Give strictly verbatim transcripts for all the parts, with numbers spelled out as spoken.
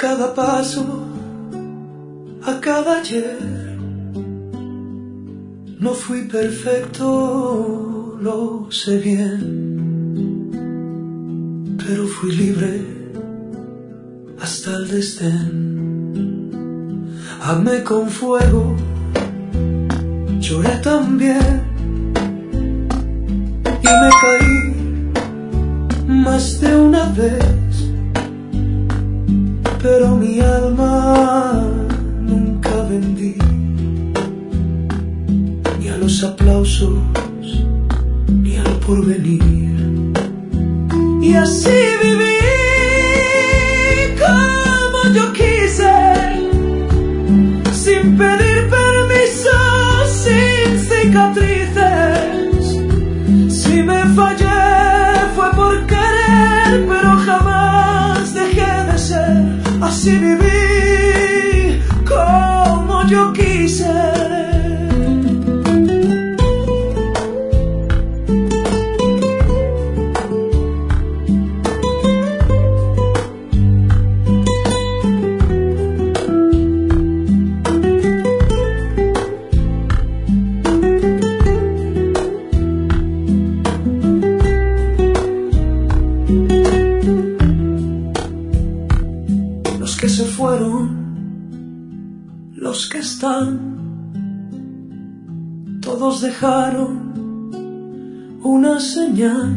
cada paso, a cada ayer. No fui perfecto, lo sé bien, pero fui libre hasta el desdén. Amé con fuego, lloré también, y me caí más de una vez, pero mi alma nunca vendí, ni a los aplausos, ni al porvenir. Y así viví como yo quise, sin pedir permiso, sin cicatrices. Si me fallé fue por querer, pero jamás dejé de ser. Así viví como yo quise. Los que se fueron, los que están, todos dejaron una señal,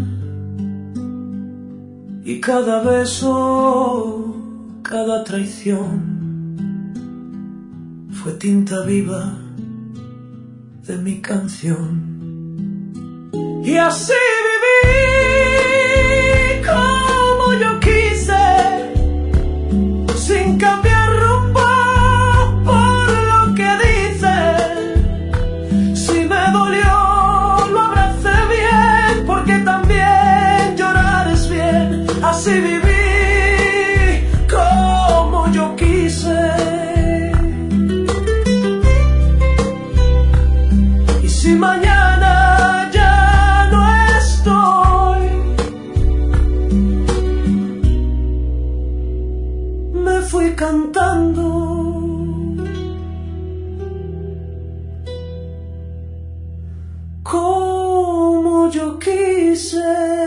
y cada beso, cada traición fue tinta viva de mi canción. Y así viví como yo quise, sin cambiar rumbo por lo que dicen. Si me dolió, lo abracé bien, porque también llorar es bien. Así viví como yo quise. Y si mañana ya no estoy, me fui cantando como yo quise.